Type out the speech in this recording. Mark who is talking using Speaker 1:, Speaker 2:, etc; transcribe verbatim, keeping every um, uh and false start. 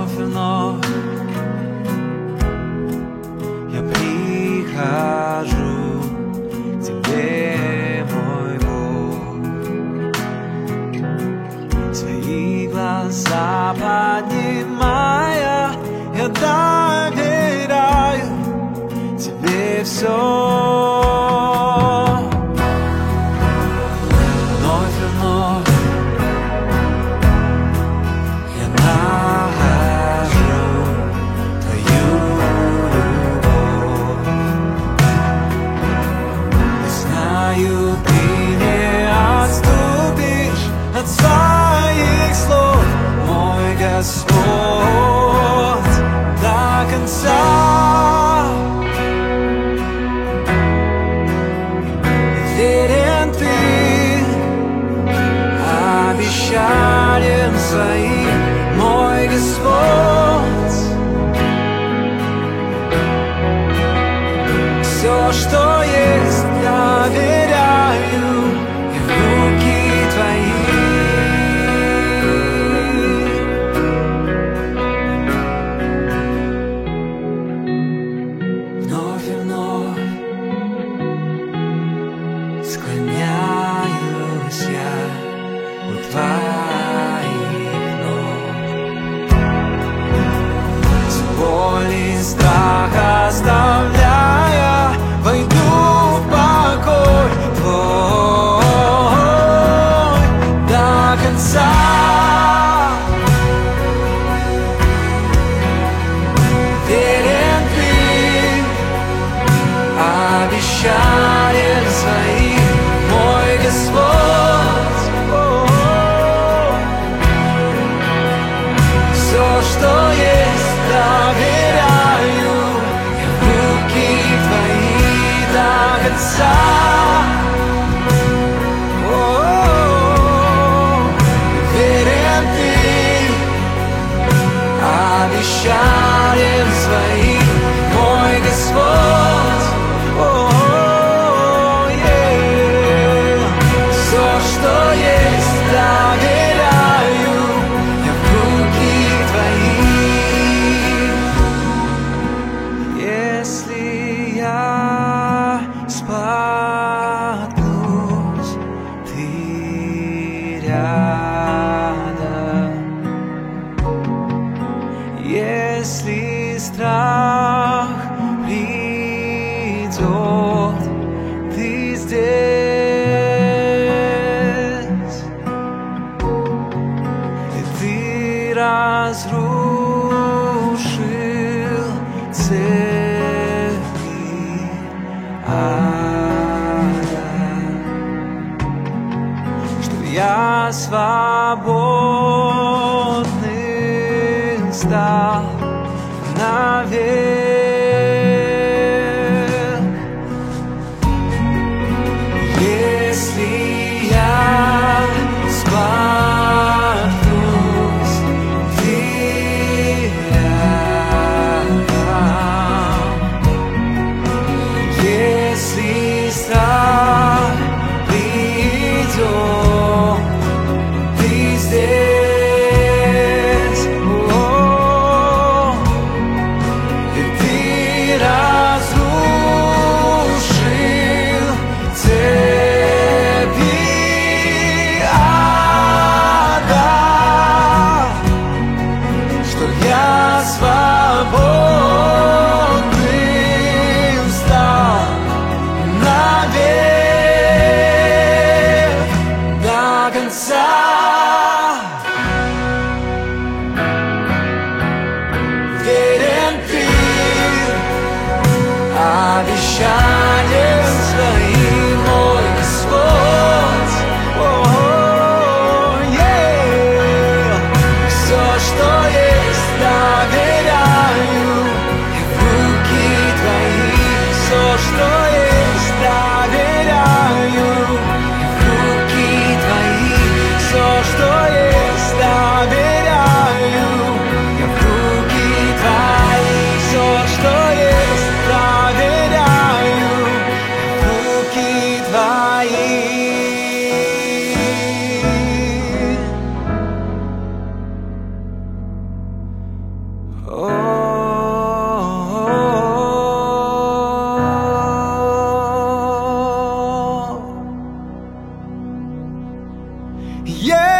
Speaker 1: вновь и вновь я прихожу к Тебе, мой Бог. Свои глаза поднимая, я доверяю Тебе все. От своих слов, мой Господь, до конца. Верен Ты обещаниям своим, мой Господь. Все, что есть, доверяю в руки Твои. Склоняюсь я у Твоих ног, боль и страх оставляя, войду в покой Твой до конца. Верен Ты обещаниям своим, мой Господь. Все, что есть, доверяю я в руки Твои до конца. Верен Ты обещаниям своим, мой Господь. Что есть, доверяю я в руки Твои. Если я споткнусь, Ты рядом. Если страх придет, Ты здесь. Разрушил цепи ада, что я свободным стал навек. Если я споткнусь, если страх придет, Ты здесь. О, и Ты разрушил цепи ада, что я свободным стал навек до конца. Верен Ты обещаниям своим, мой Господь. О-о-о, yeah. Все, что есть, доверяю
Speaker 2: Yeah.